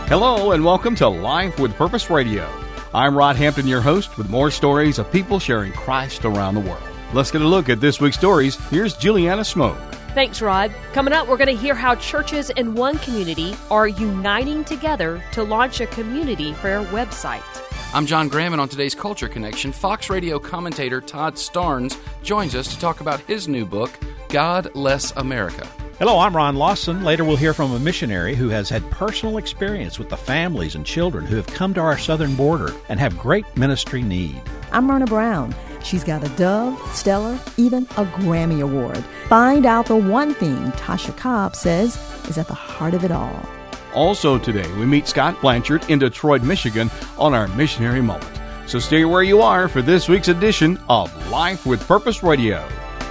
Hello and welcome to Life with Purpose Radio. I'm Rod Hampton, your host, with more stories of people sharing Christ around the world. Let's get a look at this week's stories. Here's Juliana Smoke. Thanks, Rod. Coming up, we're going to hear how churches in one community are uniting together to launch a community prayer website. I'm John Graham, and on today's Culture Connection, Fox Radio commentator Todd Starnes joins us to talk about his new book, God Less America. Hello, I'm Ron Lawson. Later we'll hear from a missionary who has had personal experience with the families and children who have come to our southern border and have great ministry need. I'm Myrna Brown. She's got a Dove, Stellar, even a Grammy Award. Find out the one thing Tasha Cobb says is at the heart of it all. Also today, we meet Scott Blanchard in Detroit, Michigan on our Missionary Moment. So stay where you are for this week's edition of Life with Purpose Radio.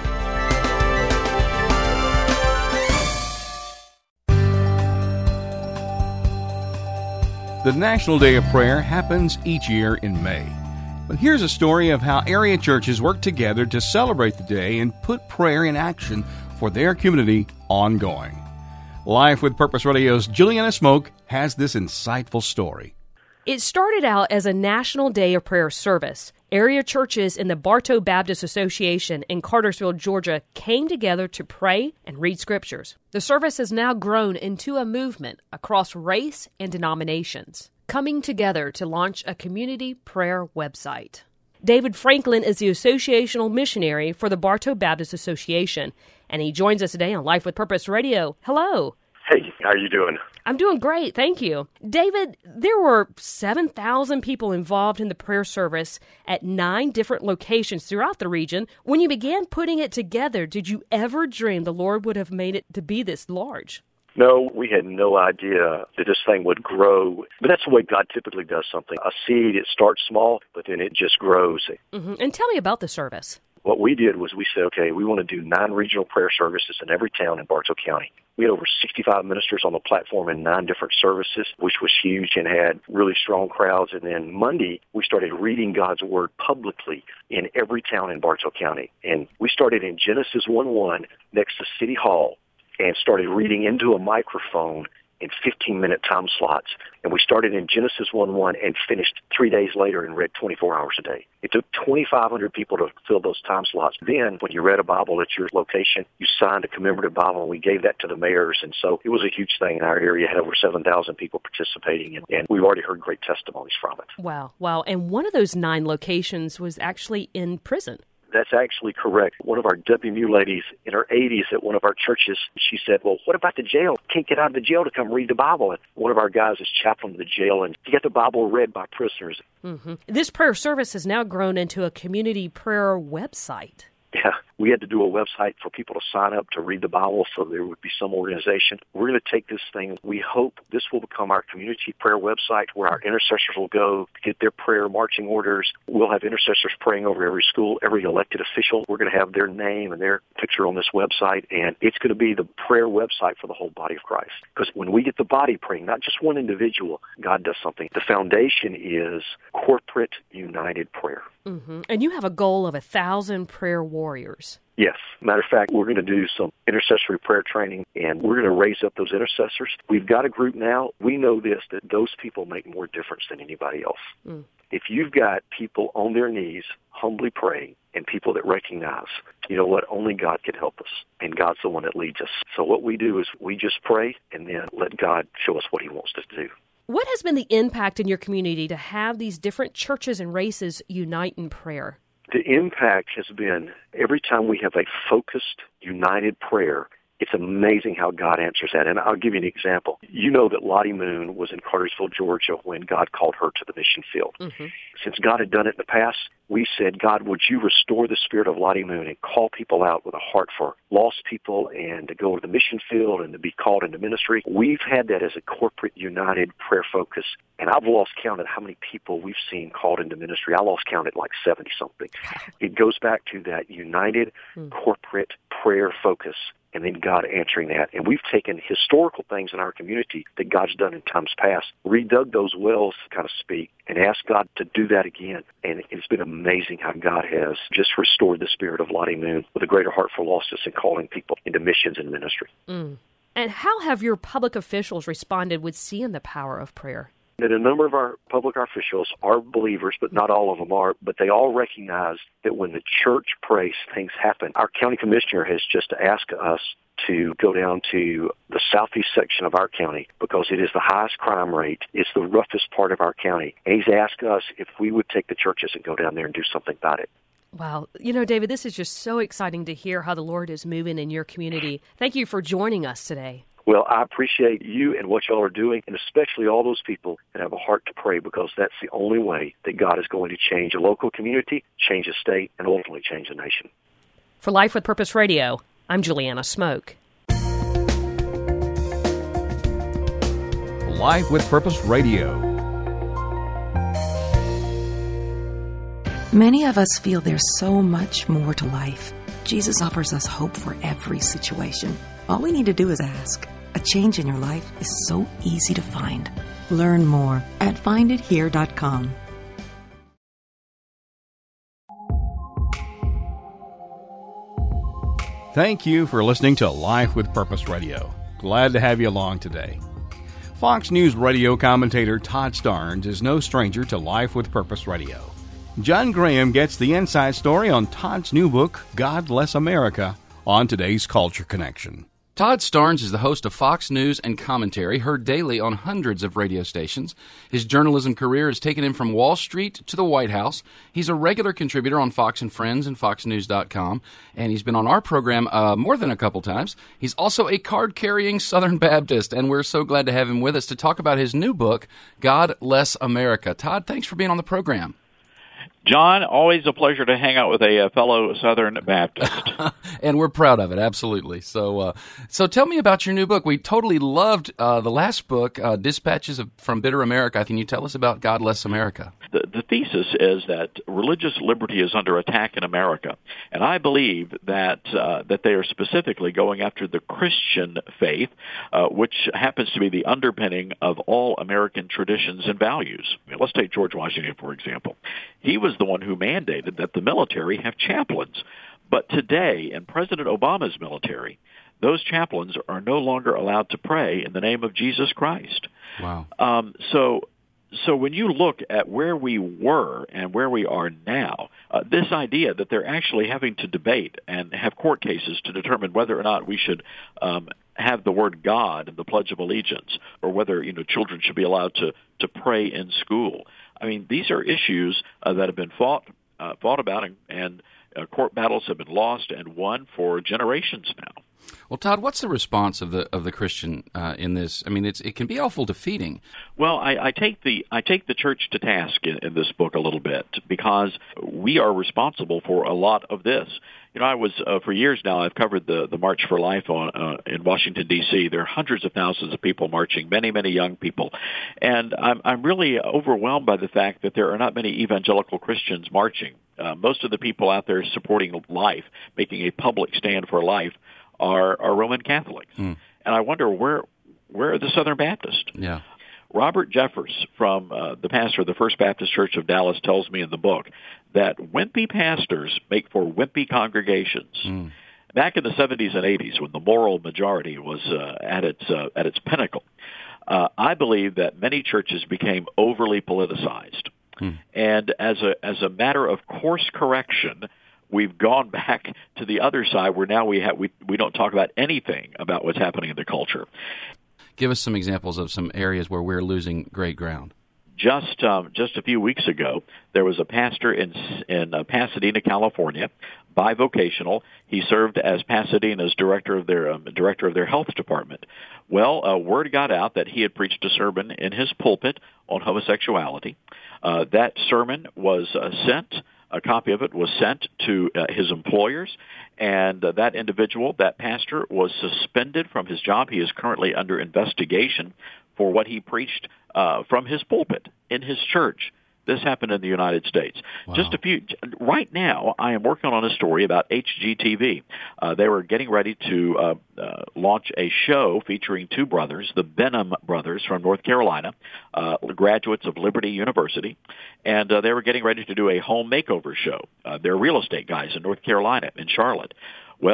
The National Day of Prayer happens each year in May. But here's a story of how area churches work together to celebrate the day and put prayer in action for their community ongoing. Life with Purpose Radio's Juliana Smoke has this insightful story. It started out as a National Day of Prayer service. Area churches in the Bartow Baptist Association in Cartersville, Georgia, came together to pray and read scriptures. The service has now grown into a movement across race and denominations, coming together to launch a community prayer website. David Franklin is the associational missionary for the Bartow Baptist Association, and he joins us today on Life with Purpose Radio. Hello. Hey, how are you doing? I'm doing great, thank you. David, there were 7,000 people involved in the prayer service at 9 different locations throughout the region. When you began putting it together, did you ever dream the Lord would have made it to be this large? No, we had no idea that this thing would grow. But that's the way God typically does something. A seed, it starts small, but then it just grows. Mm-hmm. And tell me about the service. What we did was we said, okay, we want to do 9 regional prayer services in every town in Bartow County. We had over 65 ministers on the platform in 9 different services, which was huge and had really strong crowds. And then Monday, we started reading God's Word publicly in every town in Bartow County. And we started in Genesis 1:1 next to City Hall and started reading into a microphone in 15-minute time slots. And we started in Genesis 1:1 and finished 3 days later and read 24 hours a day. It took 2,500 people to fill those time slots. Then, when you read a Bible at your location, you signed a commemorative Bible, and we gave that to the mayors. And so it was a huge thing in our area. It had over 7,000 people participating, and we've already heard great testimonies from it. Wow. And one of those 9 locations was actually in prison. That's actually correct. One of our WMU ladies in her 80s at one of our churches, she said, well, what about the jail? Can't get out of the jail to come read the Bible. And one of our guys is chaplain of the jail, and he got the Bible read by prisoners. Mm-hmm. This prayer service has now grown into a community prayer website. Yeah, we had to do a website for people to sign up to read the Bible, so there would be some organization. We're going to take this thing. We hope this will become our community prayer website where our intercessors will go to get their prayer marching orders. We'll have intercessors praying over every school, every elected official. We're going to have their name and their picture on this website, and it's going to be the prayer website for the whole body of Christ. Because when we get the body praying, not just one individual, God does something. The foundation is corporate united prayer. Mm-hmm. And you have a goal of 1,000 prayer warriors. Yes. Matter of fact, we're going to do some intercessory prayer training, and we're going to raise up those intercessors. We've got a group now. We know this, that those people make more difference than anybody else. Mm. If you've got people on their knees humbly praying and people that recognize, you know what, only God can help us, and God's the one that leads us. So what we do is we just pray and then let God show us what He wants us to do. What has been the impact in your community to have these different churches and races unite in prayer? The impact has been every time we have a focused, united prayer, it's amazing how God answers that. And I'll give you an example. You know that Lottie Moon was in Cartersville, Georgia, when God called her to the mission field. Mm-hmm. Since God had done it in the past, we said, God, would you restore the spirit of Lottie Moon and call people out with a heart for lost people and to go to the mission field and to be called into ministry? We've had that as a corporate, united prayer focus. And I've lost count of how many people we've seen called into ministry. I lost count at like 70-something. It goes back to that united corporate prayer focus, and then God answering that. And we've taken historical things in our community that God's done in times past, redug those wells, to kind of speak, and asked God to do that again. And it's been amazing how God has just restored the spirit of Lottie Moon with a greater heart for lostness and calling people into missions and ministry. Mm. And how have your public officials responded with seeing the power of prayer? And a number of our public officials are believers, but not all of them are. But they all recognize that when the church prays, things happen. Our county commissioner has just asked us to go down to the southeast section of our county because it is the highest crime rate. It's the roughest part of our county. And he's asked us if we would take the churches and go down there and do something about it. Wow. You know, David, this is just so exciting to hear how the Lord is moving in your community. Thank you for joining us today. Well, I appreciate you and what y'all are doing, and especially all those people that have a heart to pray, because that's the only way that God is going to change a local community, change a state, and ultimately change a nation. For Life with Purpose Radio, I'm Juliana Smoke. Life with Purpose Radio. Many of us feel there's so much more to life. Jesus offers us hope for every situation. All we need to do is ask. A change in your life is so easy to find. Learn more at findithere.com. Thank you for listening to Life with Purpose Radio. Glad to have you along today. Fox News radio commentator Todd Starnes is no stranger to Life with Purpose Radio. John Graham gets the inside story on Todd's new book, God Bless America, on today's Culture Connection. Todd Starnes is the host of Fox News and Commentary, heard daily on hundreds of radio stations. His journalism career has taken him from Wall Street to the White House. He's a regular contributor on Fox and Friends and FoxNews.com, and he's been on our program more than a couple times. He's also a card-carrying Southern Baptist, and we're so glad to have him with us to talk about his new book, God Bless America. Todd, thanks for being on the program. John, always a pleasure to hang out with a fellow Southern Baptist. And we're proud of it, absolutely. So tell me about your new book. We totally loved the last book, Dispatches from Bitter America. Can you tell us about God Bless America? The thesis is that religious liberty is under attack in America. And I believe that they are specifically going after the Christian faith, which happens to be the underpinning of all American traditions and values. Let's take George Washington, for example. He was the one who mandated that the military have chaplains. But today, in President Obama's military, those chaplains are no longer allowed to pray in the name of Jesus Christ. Wow. So when you look at where we were and where we are now, this idea that they're actually having to debate and have court cases to determine whether or not we should have the word God in the Pledge of Allegiance, or whether children should be allowed to pray in school. I mean, these are issues that have been fought about, and court battles have been lost and won for generations now. Well, Todd, what's the response of the Christian in this? I mean, it can be awful defeating. Well, I take the church to task in this book a little bit, because we are responsible for a lot of this. I was for years now, I've covered the March for Life in Washington, D.C. There are hundreds of thousands of people marching, many, many young people. And I'm really overwhelmed by the fact that there are not many evangelical Christians marching. Most of the people out there supporting life, making a public stand for life, are Roman Catholics. And I wonder, where are the Southern Baptists? Yeah. Robert Jeffers, from the pastor of the First Baptist Church of Dallas, tells me in the book that wimpy pastors make for wimpy congregations. Back in the 70s and 80s, when the moral majority was at its pinnacle, I believe that many churches became overly politicized. And as a matter of course correction, we've gone back to the other side, where now we don't talk about anything about what's happening in the culture. Give us some examples of some areas where we're losing great ground. Just a few weeks ago, there was a pastor in Pasadena, California, bivocational. He served as Pasadena's director of their health department. Well, word got out that he had preached a sermon in his pulpit on homosexuality. That sermon was sent. A copy of it was sent to his employers, and that pastor, was suspended from his job. He is currently under investigation for what he preached from his pulpit in his church. This happened in the United States. Wow. Right now, I am working on a story about HGTV. They were getting ready to launch a show featuring two brothers, the Benham brothers from North Carolina, graduates of Liberty University, and they were getting ready to do a home makeover show. They're real estate guys in North Carolina, in Charlotte. Well,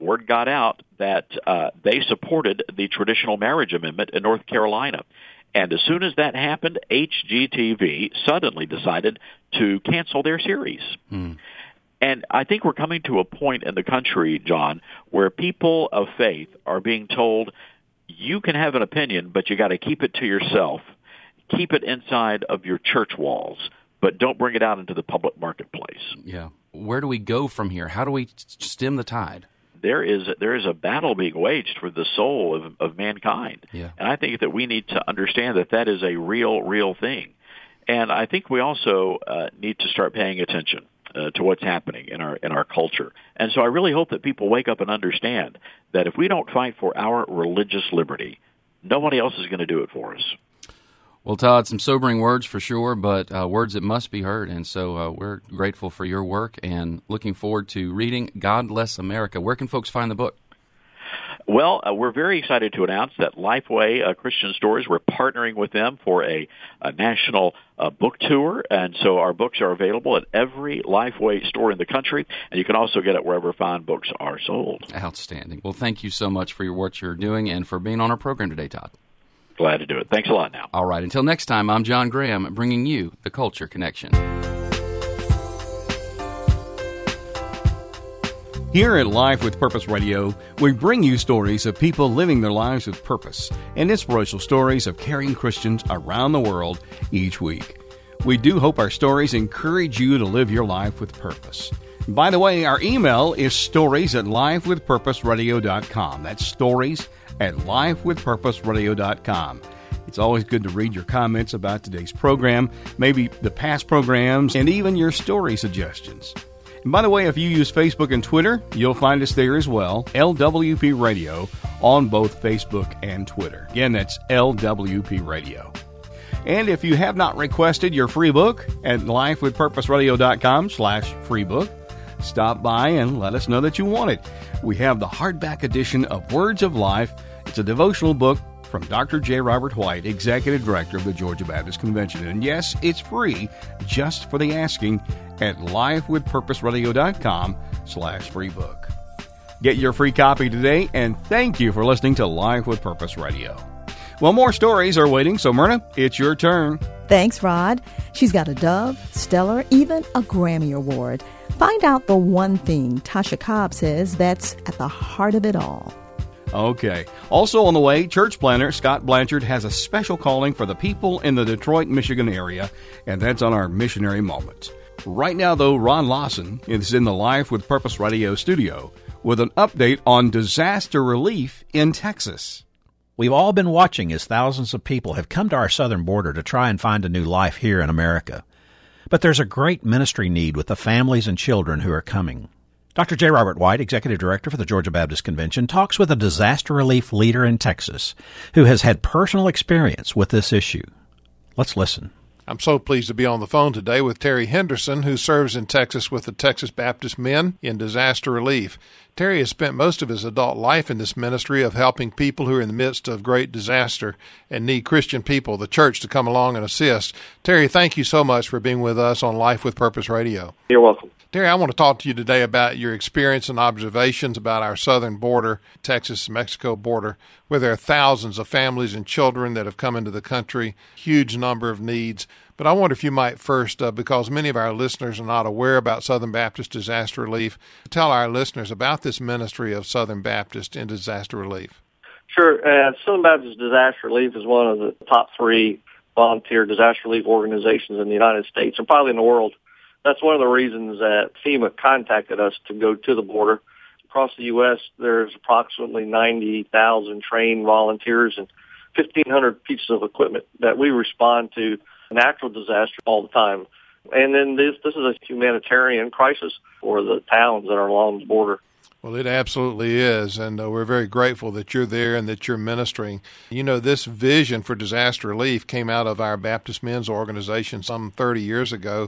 word got out that they supported the traditional marriage amendment in North Carolina. And as soon as that happened, HGTV suddenly decided to cancel their series. And I think we're coming to a point in the country, John, where people of faith are being told, you can have an opinion, but you got to keep it to yourself. Keep it inside of your church walls, but don't bring it out into the public marketplace. Yeah. Where do we go from here? How do we stem the tide? There is a battle being waged for the soul of mankind. Yeah. And I think that we need to understand that that is a real thing. And I think we also need to start paying attention to what's happening in our culture. And so I really hope that people wake up and understand that if we don't fight for our religious liberty, nobody else is going to do it for us. Well, Todd, some sobering words for sure, but words that must be heard. And so we're grateful for your work and looking forward to reading God Bless America. Where can folks find the book? Well, we're very excited to announce that Lifeway Christian Stories, we're partnering with them for a national book tour. And so our books are available at every Lifeway store in the country. And you can also get it wherever fine books are sold. Outstanding. Well, thank you so much for what you're doing and for being on our program today, Todd. Glad to do it. Thanks a lot now. All right. Until next time, I'm John Graham, bringing you the Culture Connection. Here at Life with Purpose Radio, we bring you stories of people living their lives with purpose and inspirational stories of caring Christians around the world each week. We do hope our stories encourage you to live your life with purpose. By the way, our email is stories@lifewithpurposeradio.com. That's stories@lifewithpurposeradio.com. It's always good to read your comments about today's program, maybe the past programs, and even your story suggestions. And by the way, if you use Facebook and Twitter, you'll find us there as well, LWP Radio, on both Facebook and Twitter. Again, that's LWP Radio. And if you have not requested your free book at lifewithpurposeradio.com/free book, stop by and let us know that you want it. We have the hardback edition of Words of Life. It's a devotional book from Dr. J. Robert White, Executive Director of the Georgia Baptist Convention. And yes, it's free just for the asking at lifewithpurposeradio.com/free book. Get your free copy today, and thank you for listening to Life with Purpose Radio. Well, more stories are waiting, so Myrna, it's your turn. Thanks, Rod. She's got a Dove, Stellar, even a Grammy Award. Find out the one thing Tasha Cobb says that's at the heart of it all. Okay. Also on the way, church planner Scott Blanchard has a special calling for the people in the Detroit, Michigan area, and that's on our Missionary Moments. Right now, though, Ron Lawson is in the Life with Purpose Radio studio with an update on disaster relief in Texas. We've all been watching as thousands of people have come to our southern border to try and find a new life here in America. But there's a great ministry need with the families and children who are coming. Dr. J. Robert White, Executive Director for the Georgia Baptist Convention, talks with a disaster relief leader in Texas who has had personal experience with this issue. Let's listen. I'm so pleased to be on the phone today with Terry Henderson, who serves in Texas with the Texas Baptist Men in disaster relief. Terry has spent most of his adult life in this ministry of helping people who are in the midst of great disaster and need Christian people, the church, to come along and assist. Terry, thank you so much for being with us on Life with Purpose Radio. You're welcome. Terry, I want to talk to you today about your experience and observations about our southern border, Texas-Mexico border, where there are thousands of families and children that have come into the country, huge number of needs. But I wonder if you might first, because many of our listeners are not aware about Southern Baptist Disaster Relief, tell our listeners about this ministry of Southern Baptist in disaster relief. Sure. Southern Baptist Disaster Relief is one of the top 3 volunteer disaster relief organizations in the United States, and probably in the world. That's one of the reasons that FEMA contacted us to go to the border. Across the U.S., there's approximately 90,000 trained volunteers and 1,500 pieces of equipment that we respond to natural disaster all the time. And then this is a humanitarian crisis for the towns that are along the border. Well, it absolutely is, and we're very grateful that you're there and that you're ministering. You know, this vision for disaster relief came out of our Baptist Men's organization some 30 years ago,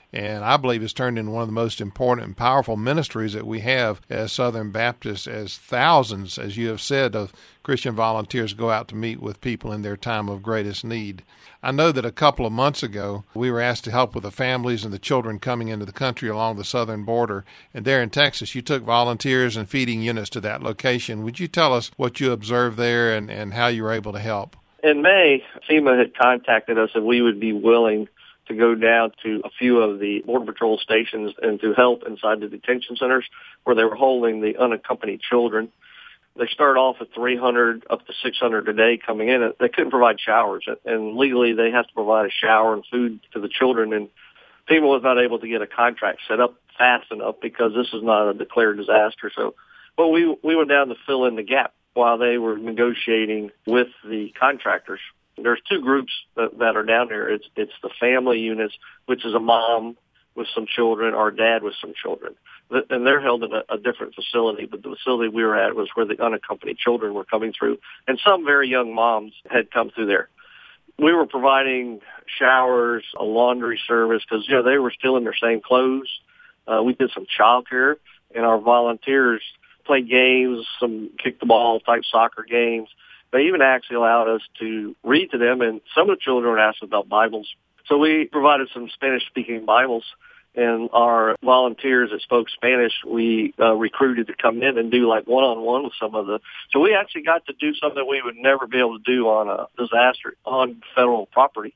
And I believe it's turned into one of the most important and powerful ministries that we have as Southern Baptists, as thousands, as you have said, of Christian volunteers go out to meet with people in their time of greatest need. I know that a couple of months ago, we were asked to help with the families and the children coming into the country along the southern border. And there in Texas, you took volunteers and feeding units to that location. Would you tell us what you observed there and how you were able to help? In May, FEMA had contacted us if we would be willing to go down to a few of the Border Patrol stations and to help inside the detention centers where they were holding the unaccompanied children. They start off at 300 up to 600 a day coming in. They couldn't provide showers, and legally they have to provide a shower and food to the children. And FEMA was not able to get a contract set up fast enough because this is not a declared disaster. So, but we went down to fill in the gap while they were negotiating with the contractors. There's two groups that are down there. It's the family units, which is a mom with some children or a dad with some children. And they're held in a different facility, but the facility we were at was where the unaccompanied children were coming through. And some very young moms had come through there. We were providing showers, a laundry service, because, they were still in their same clothes. We did some childcare, and our volunteers played games, some kick-the-ball type soccer games. They even actually allowed us to read to them, and some of the children were asked about Bibles. So we provided some Spanish-speaking Bibles, and our volunteers that spoke Spanish, we recruited to come in and do like one-on-one with some of the. So we actually got to do something we would never be able to do on a disaster on federal property.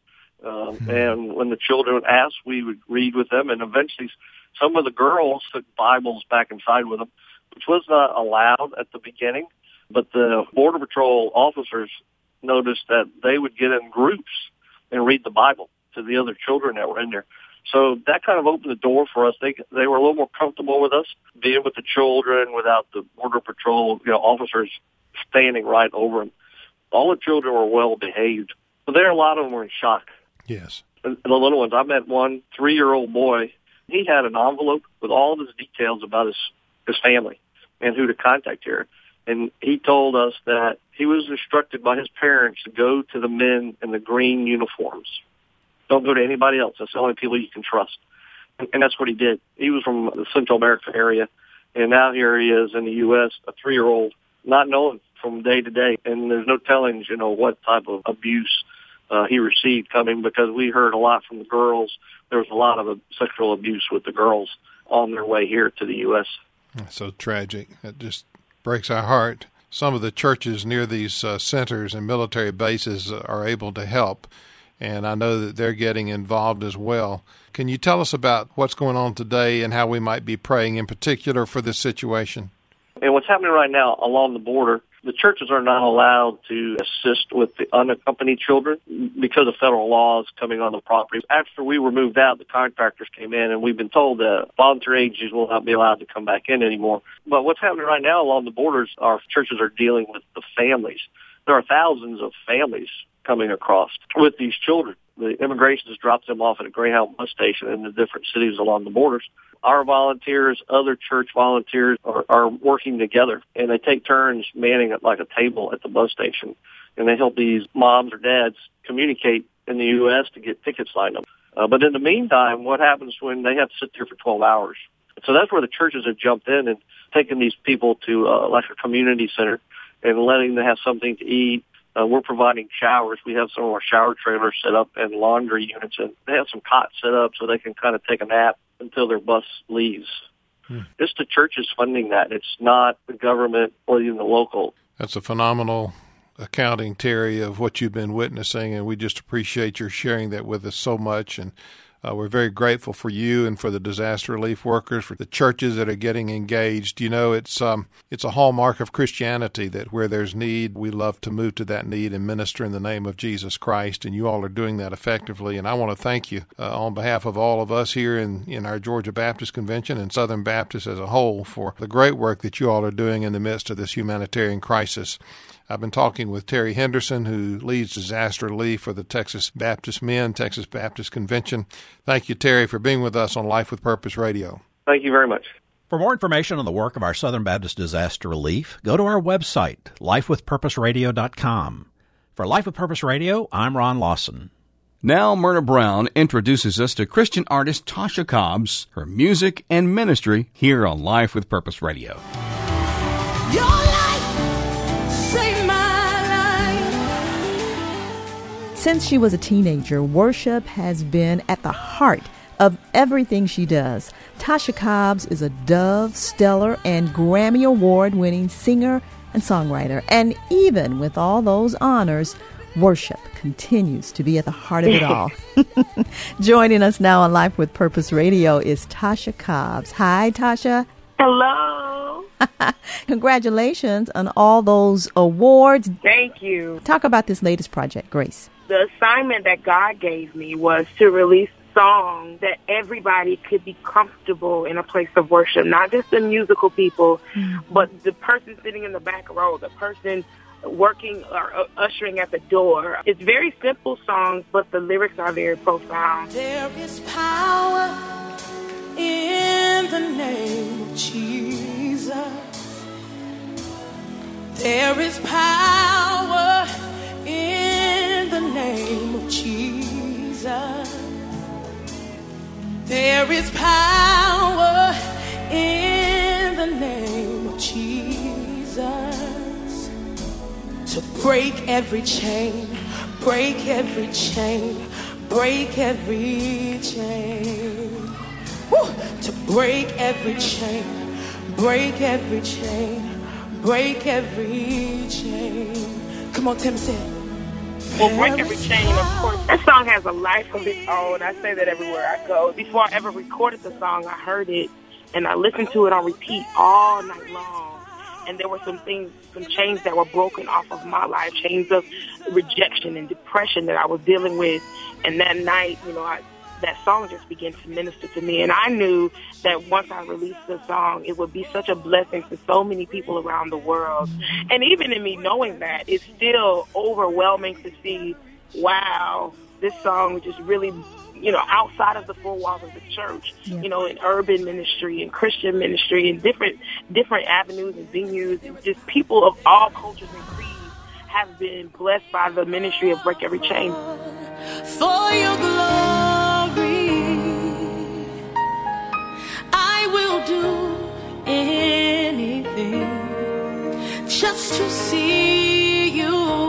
And when the children asked, we would read with them, and eventually some of the girls took Bibles back inside with them, which was not allowed at the beginning. But the Border Patrol officers noticed that they would get in groups and read the Bible to the other children that were in there. So that kind of opened the door for us. They were a little more comfortable with us being with the children without the Border Patrol officers standing right over them. All the children were well behaved, but a lot of them were in shock. Yes. And the little ones. I met one 3-year-old boy. He had an envelope with all of his details about his family and who to contact here. And he told us that he was instructed by his parents to go to the men in the green uniforms. Don't go to anybody else. That's the only people you can trust. And that's what he did. He was from the Central America area, and now here he is in the U.S., a 3-year-old, not knowing from day to day. And there's no telling, what type of abuse he received coming, because we heard a lot from the girls. There was a lot of sexual abuse with the girls on their way here to the U.S. That's so tragic. It just breaks our heart. Some of the churches near these centers and military bases are able to help, and I know that they're getting involved as well. Can you tell us about what's going on today and how we might be praying in particular for this situation? And what's happening right now along the border, the churches are not allowed to assist with the unaccompanied children because of federal laws coming on the property. After we were moved out, the contractors came in, and we've been told that volunteer agencies will not be allowed to come back in anymore. But what's happening right now along the borders, our churches are dealing with the families. There are thousands of families coming across with these children. The immigration has dropped them off at a Greyhound bus station in the different cities along the borders. Our volunteers, other church volunteers are working together, and they take turns manning like a table at the bus station, and they help these moms or dads communicate in the U.S. to get tickets lined up. But in the meantime, what happens when they have to sit there for 12 hours? So that's where the churches have jumped in and taken these people to like a community center and letting them have something to eat. We're providing showers. We have some of our shower trailers set up and laundry units, and they have some cots set up so they can kind of take a nap until their bus leaves. It's the churches funding that. It's not the government or even the local. That's a phenomenal accounting, Terry, of what you've been witnessing, and we just appreciate your sharing that with us so much. And we're very grateful for you and for the disaster relief workers, for the churches that are getting engaged. It's a hallmark of Christianity that where there's need, we love to move to that need and minister in the name of Jesus Christ, and you all are doing that effectively. And I want to thank you on behalf of all of us here in our Georgia Baptist Convention and Southern Baptists as a whole for the great work that you all are doing in the midst of this humanitarian crisis. I've been talking with Terry Henderson, who leads disaster relief for the Texas Baptist Men, Texas Baptist Convention. Thank you, Terry, for being with us on Life with Purpose Radio. Thank you very much. For more information on the work of our Southern Baptist Disaster Relief, go to our website, lifewithpurposeradio.com. For Life with Purpose Radio, I'm Ron Lawson. Now Myrna Brown introduces us to Christian artist Tasha Cobbs, her music and ministry here on Life with Purpose Radio. Your life saved my life. Since she was a teenager, worship has been at the heart of everything she does. Tasha Cobbs is a Dove, Stellar, and Grammy Award-winning singer and songwriter. And even with all those honors, worship continues to be at the heart of it all. Joining us now on Life with Purpose Radio is Tasha Cobbs. Hi, Tasha. Hello. Congratulations on all those awards. Thank you. Talk about this latest project, Grace. The assignment that God gave me was to release song that everybody could be comfortable in a place of worship, not just the musical people, but the person sitting in the back row, the person working or ushering at the door. It's very simple songs, but the lyrics are very profound. There is power in the name of Jesus. There is power in the name of Jesus. There is power in the name of Jesus to break every chain, break every chain, break every chain. Woo! To break every chain, break every chain, break every chain. Come on, Tim, say it. Well, Break Every Chain, of course, that song has a life of its own. I say that everywhere I go. Before I ever recorded the song, I heard it, and I listened to it on repeat all night long. And there were some things, some chains that were broken off of my life, chains of rejection and depression that I was dealing with. And that night, that song just began to minister to me. And I knew that once I released the song, it would be such a blessing to so many people around the world. And even in me knowing that, it's still overwhelming to see, wow, this song just really, outside of the four walls of the church, in urban ministry and Christian ministry and different avenues and venues, and just people of all cultures and creeds have been blessed by the ministry of Break Every Chain. For your glory, I will do anything just to see you,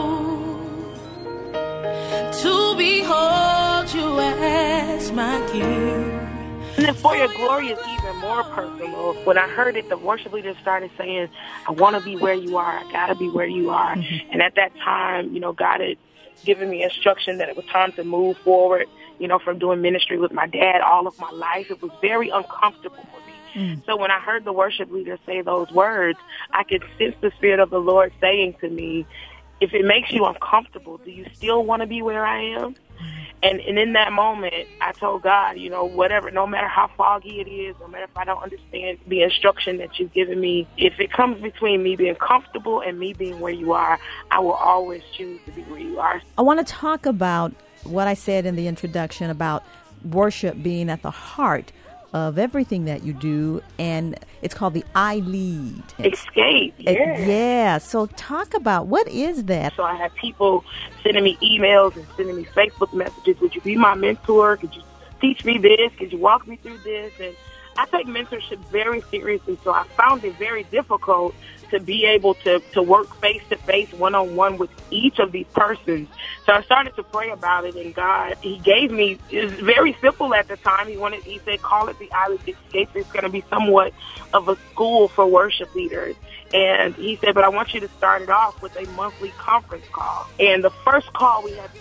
to behold you as my King. And then For Your Glory is even more personal. When I heard it, the worship leader started saying, I want to be where you are. I got to be where you are. And at that time, God had given me instruction that it was time to move forward, from doing ministry with my dad all of my life. It was very uncomfortable for me. So when I heard the worship leader say those words, I could sense the Spirit of the Lord saying to me, if it makes you uncomfortable, do you still want to be where I am? And in that moment, I told God, whatever, no matter how foggy it is, no matter if I don't understand the instruction that you've given me, if it comes between me being comfortable and me being where you are, I will always choose to be where you are. I want to talk about what I said in the introduction about worship being at the heart of everything that you do, and it's called the I Lead. Escape, yeah. So talk about, what is that? So I have people sending me emails and sending me Facebook messages. Would you be my mentor? Could you teach me this? Could you walk me through this? And I take mentorship very seriously, so I found it very difficult to be able to work face-to-face, one-on-one with each of these persons. So I started to pray about it, and God, He gave me, it was very simple at the time. He said, call it the Island Escape. It's going to be somewhat of a school for worship leaders. And He said, but I want you to start it off with a monthly conference call. And the first call, we had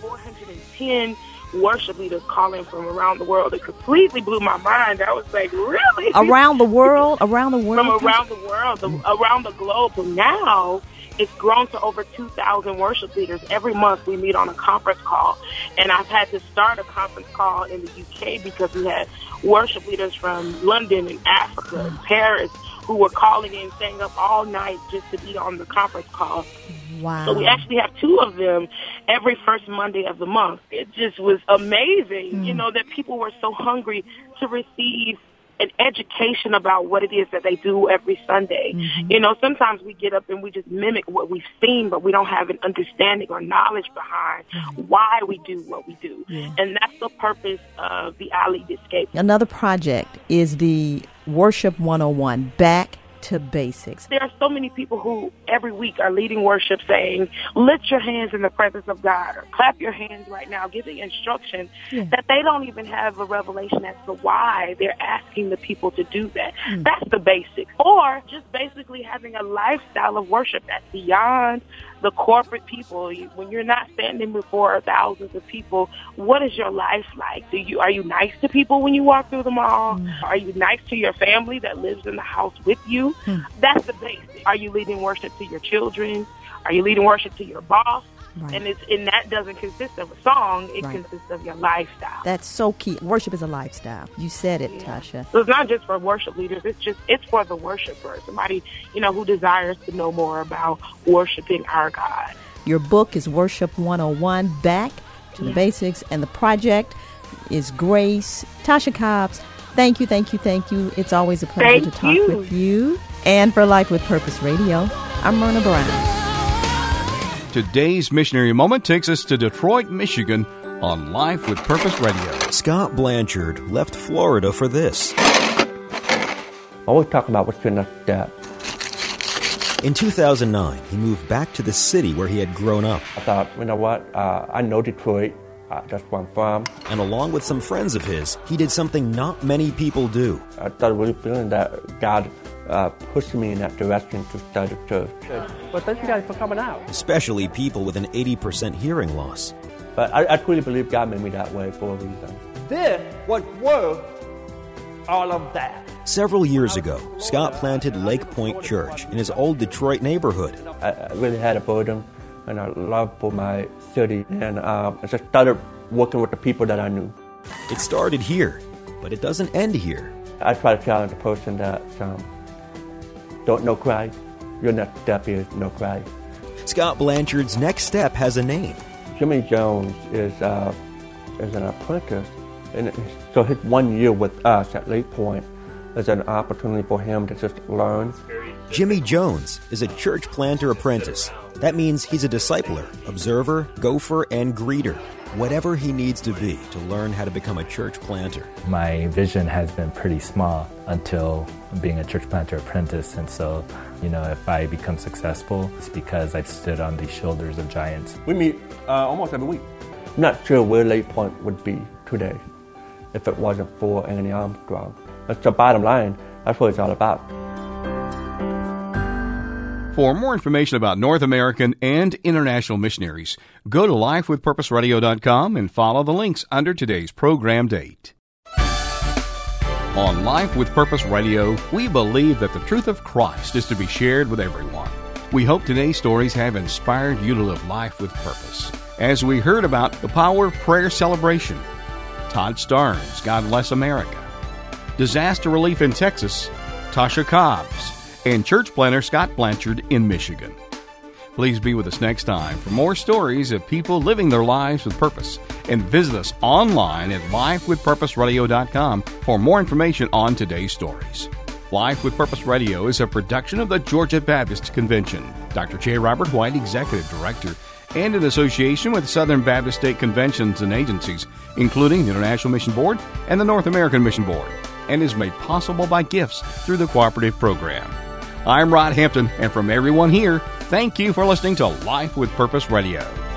410 worship leaders calling from around the world. It completely blew my mind. I was like, really? Around the world? Around the world? From around the world, around the globe. So now it's grown to over 2,000 worship leaders. Every month we meet on a conference call. And I've had to start a conference call in the UK because we had worship leaders from London and Africa and Paris who were calling in, staying up all night just to be on the conference call. Wow. So we actually have 2 of them every first Monday of the month. It just was amazing, that people were so hungry to receive an education about what it is that they do every Sunday. Mm-hmm. You know, sometimes we get up and we just mimic what we've seen, but we don't have an understanding or knowledge behind why we do what we do. Yeah. And that's the purpose of the I Lead Escape. Another project is the Worship 101, Back to Basics. There are so many people who every week are leading worship saying, lift your hands in the presence of God, or clap your hands right now, giving instruction that they don't even have a revelation as to why they're asking the people to do that. That's the basics. Or just basically having a lifestyle of worship that's beyond the corporate people. When you're not standing before thousands of people, what is your life like? Are you nice to people when you walk through the mall? Are you nice to your family that lives in the house with you? That's the basic. Are you leading worship to your children? Are you leading worship to your boss? Right. And that doesn't consist of a song. It consists of your lifestyle. That's so key. Worship is a lifestyle. You said it, Tasha. So it's not just for worship leaders. It's for the worshiper. Somebody, who desires to know more about worshiping our God. Your book is Worship 101, Back to the Basics, and the project is Grace. Tasha Cobbs, thank you. It's always a pleasure to talk with you. And for Life with Purpose Radio, I'm Myrna Brown. Today's missionary moment takes us to Detroit, Michigan on Life with Purpose Radio. Scott Blanchard left Florida for this. I always talk about what's your next step. In 2009, he moved back to the city where he had grown up. I thought, you know what, I know Detroit. That's where I'm from. And along with some friends of his, he did something not many people do. I started really feeling that God pushed me in that direction to start a church. Well, thank you guys for coming out. Especially people with an 80% hearing loss. But I truly believe God made me that way for a reason. This was worth all of that. Several years ago, Scott planted Lake Point Church in his old Detroit neighborhood. I really had a burden and a love for my city, and I just started working with the people that I knew. It started here, but it doesn't end here. I try to challenge the person that don't know Christ. Your next step is know Christ. Scott Blanchard's next step has a name. Jimmy Jones is an apprentice, and so his 1 year with us at Lake Point is an opportunity for him to just learn. Jimmy Jones is a church planter apprentice. That means he's a discipler, observer, gopher, and greeter. Whatever he needs to be to learn how to become a church planter. My vision has been pretty small until being a church planter apprentice. And so, if I become successful, it's because I've stood on the shoulders of giants. We meet almost every week. I'm not sure where Lake Point would be today if it wasn't for Annie Armstrong. That's the bottom line. That's what it's all about. For more information about North American and international missionaries, go to lifewithpurposeradio.com and follow the links under today's program date. On Life with Purpose Radio, we believe that the truth of Christ is to be shared with everyone. We hope today's stories have inspired you to live life with purpose. As we heard about the Power of Prayer Celebration, Todd Starnes, God Bless America, Disaster Relief in Texas, Tasha Cobbs, and church planter Scott Blanchard in Michigan. Please be with us next time for more stories of people living their lives with purpose, and visit us online at lifewithpurposeradio.com for more information on today's stories. Life with Purpose Radio is a production of the Georgia Baptist Convention. Dr. J. Robert White, Executive Director, and in association with Southern Baptist State Conventions and Agencies, including the International Mission Board and the North American Mission Board, and is made possible by gifts through the Cooperative Program. I'm Rod Hampton, and from everyone here, thank you for listening to Life with Purpose Radio.